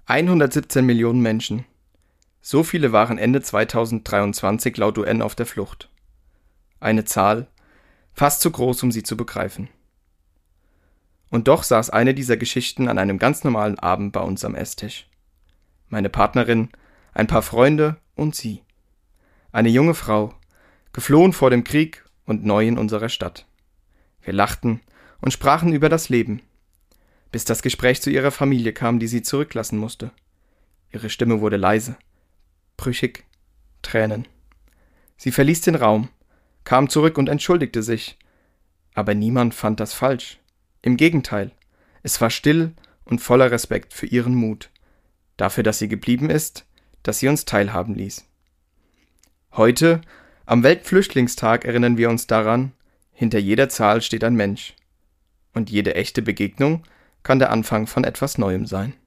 117 Millionen Menschen. So viele waren Ende 2023 laut UN auf der Flucht. Eine Zahl, fast zu groß, um sie zu begreifen. Und doch saß eine dieser Geschichten an einem ganz normalen Abend bei uns am Esstisch. Meine Partnerin, ein paar Freunde und sie. Eine junge Frau, geflohen vor dem Krieg und neu in unserer Stadt. Wir lachten und sprachen über das Leben, bis das Gespräch zu ihrer Familie kam, die sie zurücklassen musste. Ihre Stimme wurde leise, brüchig, Tränen. Sie verließ den Raum, kam zurück und entschuldigte sich. Aber niemand fand das falsch. Im Gegenteil, es war still und voller Respekt für ihren Mut, dafür, dass sie geblieben ist, dass sie uns teilhaben ließ. Heute, am Weltflüchtlingstag, erinnern wir uns daran, hinter jeder Zahl steht ein Mensch. Und jede echte Begegnung kann der Anfang von etwas Neuem sein.